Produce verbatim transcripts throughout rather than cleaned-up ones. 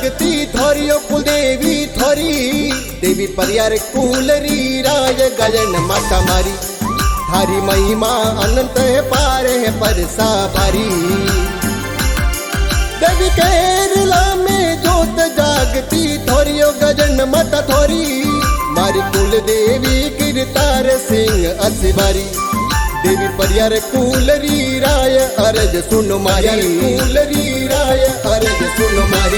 जागती थोरियो कुलदेवी थोरी देवी परियार कुलरी राय गजन माता मारी थारी महिमा अनंत है पार है परसा भारी। देवी केरला में जोत जागती थोरियो गजन माता थोरी मारी कुल देवी गिरतार सिंह असबारी देवी परियार कुलरी राय अरज सुन मारी कुलरी राय अरज सुन मारी।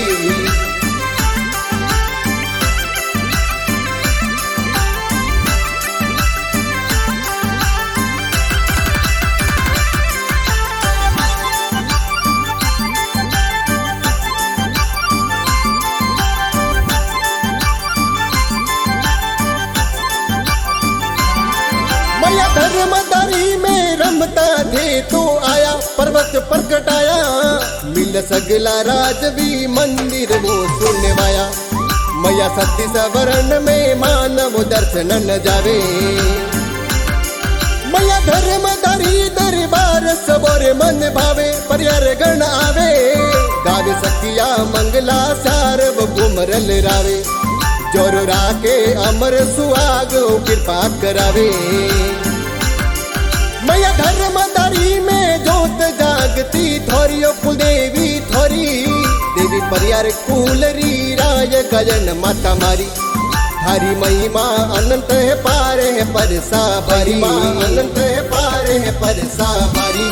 मैया धर्मदारी में रमता थे तो आया पर्वत प्रकटाया मिल सगला राजवी मंदिर वो सुनने वाया। मैया सती सवरण में मानव दर्शन न जावे मैया धर्मदारी दरबार सबोरे मन भावे परियार गण आवे गावे सखिया मंगला सारव घुमरल रावे जोर राके अमर सुहाग कृपा करावे। मैया धर्मदारी में जोत जागती थोरियो कुलदेवी थोरी देवी परियार कुलरी राय गजन माता मारी थारी महिमा अनंत है पार है परसा भारी अनंत है पार है परसा भारी।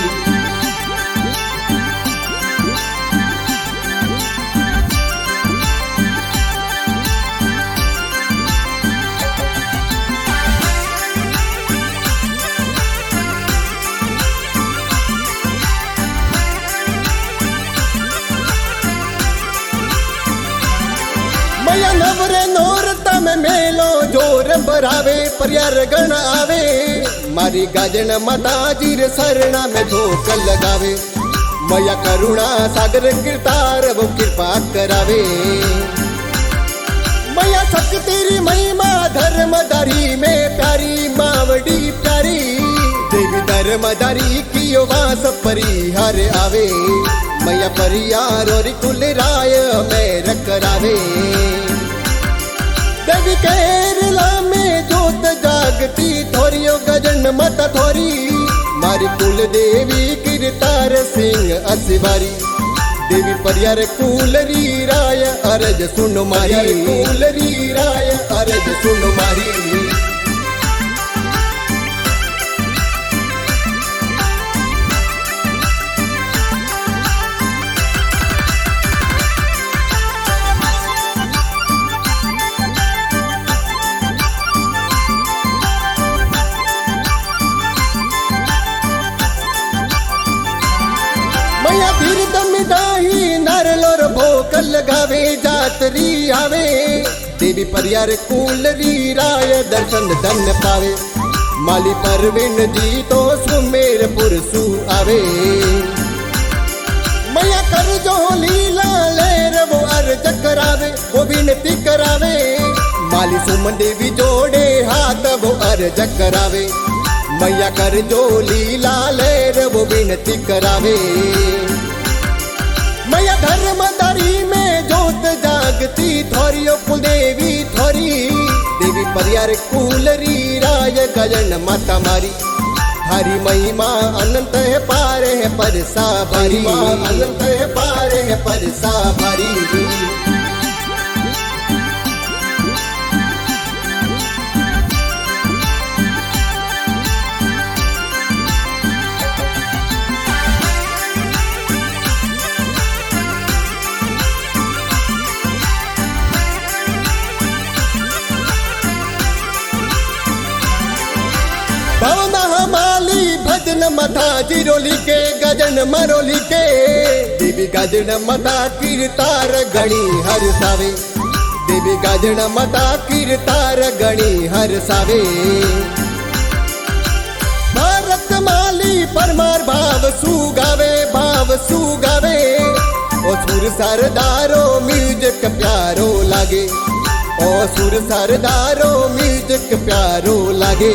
मैया नवरे नौरता में मेलो जोर भरावे परियार गण आवे मारी गाजन माता जीर सरना में धोक लगावे मैया करुणा सागर कृतार वो कृपा करावे। मैया शक्ति महिमा धर्मदारी में प्यारी मावड़ी प्यारी देवी धर्मदारी की वास परिहार आवे मैया परियार और कुल राय में करावे। देवी केरला में जोत जागती थोरियो गजन माता थोरी मारी कुल देवी गिरतार सिंह असबारी देवी परियार कुलरी राय अरज सुन मारी कुलरी राय अरज सुन मारी। मैया फिर दमिदाही नारलोर भोक लगावे जातरी आवे देवी परियार कुलरी राय दर्शन धन पावे माली परवीन जी तो सुमेरपुर सु आवे। मैया कर जो लीला लेर वो अर्ज करावे वो विनती करावे माली सुमन देवी जोड़े हाथ वो अर्ज करावे मैया कर जो लीला लेर वो विनती करावे। मैया धर्मदारी में जोत जागती थोरियो कुलदेवी थोरी देवी परियार कुलरी राय गजन माता मारी थारी महिमा अनंत है पार है परसा भारी अनंत है पार है परसा भारी। भजन मथा जिरोली के गजन मरोली के देवी गजन मथा कीर्तार गणी हर सावे देवी गजन मथा कीर्तार गणी हर सावे। भारत माली परमार भाव सुगावे भाव सुगावे ओ सुर सरदारो म्यूजिक प्यारो लागे ओ सुर सरदारो म्यूजिक प्यारो लागे।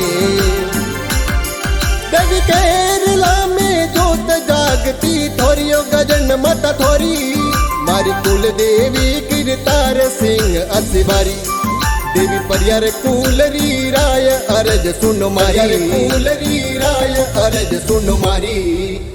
देवी केरला में जोत जागती थोरियो गजन माता थोरी मारी मारी कुल देवी गिरतार सिंह असवारी देवी परियार कुलरी राय अरज सुन मारी कुलरी राय अरज सुन मारी।